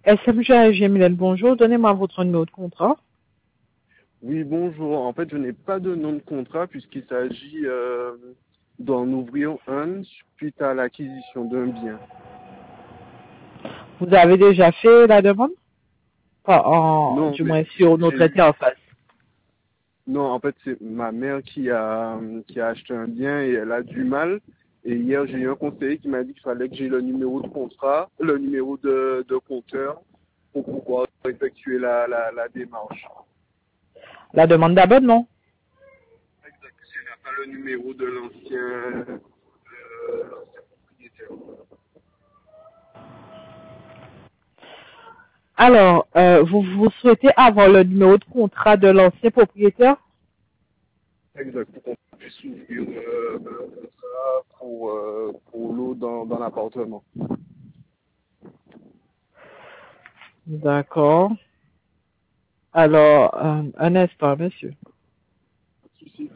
SMG Mylène, bonjour. Donnez-moi votre numéro de contrat. Oui, bonjour. En fait, je n'ai pas de nom de contrat puisqu'il s'agit d'en ouvrir un suite à l'acquisition d'un bien. Vous avez déjà fait la demande? Pas Non, du mais moins sur notre interface. non, en fait, c'est ma mère qui a acheté un bien et elle a du mal. Et hier, j'ai eu un conseiller qui m'a dit qu'il fallait que j'ai le numéro de contrat, le numéro de compteur pour pouvoir effectuer la démarche. La demande d'abonnement. Exact. Je n'ai pas le numéro de l'ancien propriétaire. Alors, vous souhaitez avoir le numéro de contrat de l'ancien propriétaire? Exact, pour qu'on puisse ouvrir ça pour l'eau dans l'appartement. D'accord. Alors, un instant, monsieur. Pas de souci.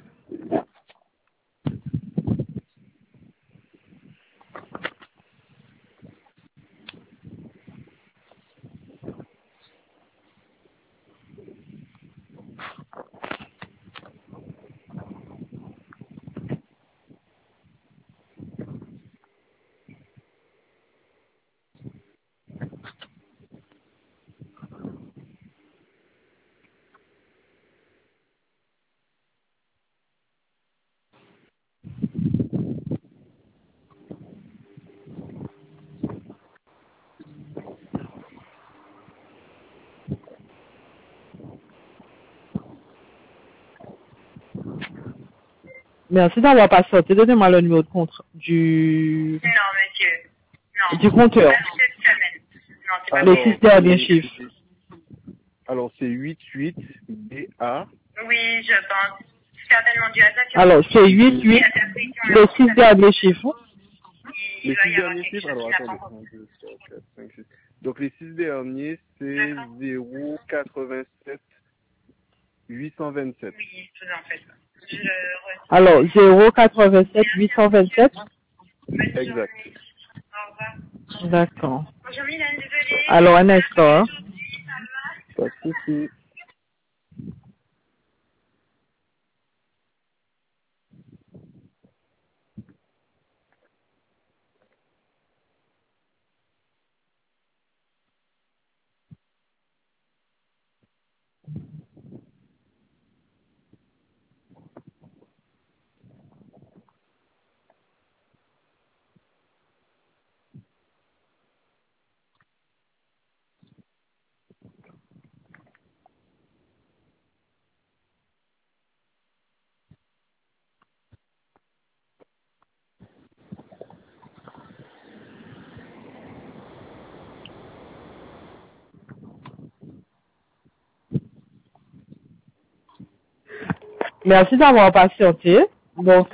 Merci d'avoir patienté. Donnez-moi le numéro de contrat du monsieur. Non. compteur. Monsieur Semaine. Non, c'est pas Les vrai. 6 derniers chiffres. Alors, c'est 88BA. Oui, je pense. Certainement dû à ça. Alors, c'est 88, les 6 derniers chiffres. Il Les doit 6 y avoir derniers quelque chiffres, chose alors qui n'a pas attendez. encore. 1, 2, 3, 4, 5, 6. Donc, les 6 derniers, c'est D'accord. 087 827. Oui, tout en fait. Je Alors, 087 827. Bonne Exact. journée. Au revoir. D'accord. Bonjour Mylène, désolée. Alors, un instant. Aujourd'hui, ça va? Pas de souci. Merci d'avoir patienté. Donc,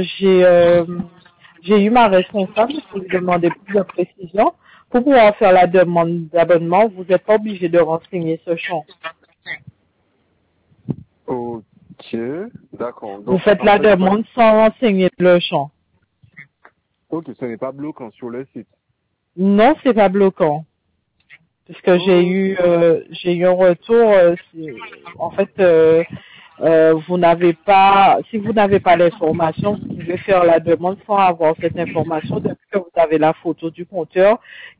j'ai eu ma responsable pour lui demander plus de précision. Pour pouvoir faire la demande d'abonnement, vous n'êtes pas obligé de renseigner ce champ. Ok, d'accord. Vous Donc, faites en la fait, demande sans renseigner le champ. ok, ce n'est pas bloquant sur le site. Non, c'est pas bloquant. Puisque Ok. j'ai eu un retour, en fait, vous n'avez pas, si vous n'avez pas l'information, vous pouvez faire la demande sans avoir cette information depuis que vous avez la photo du compteur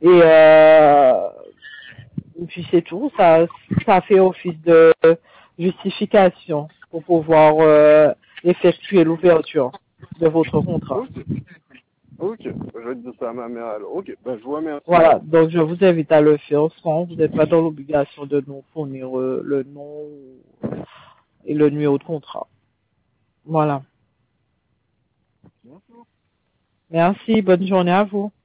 et puis c'est tout. Ça fait office de justification pour pouvoir effectuer l'ouverture de votre contrat. Ok. Ok, je vais dire ça à ma mère alors. Ok, ben je vous remercie Voilà, alors. donc je vous invite à le faire sans, vous n'êtes pas dans l'obligation de nous fournir le nom et le numéro de contrat. Voilà. Merci, bonne journée à vous.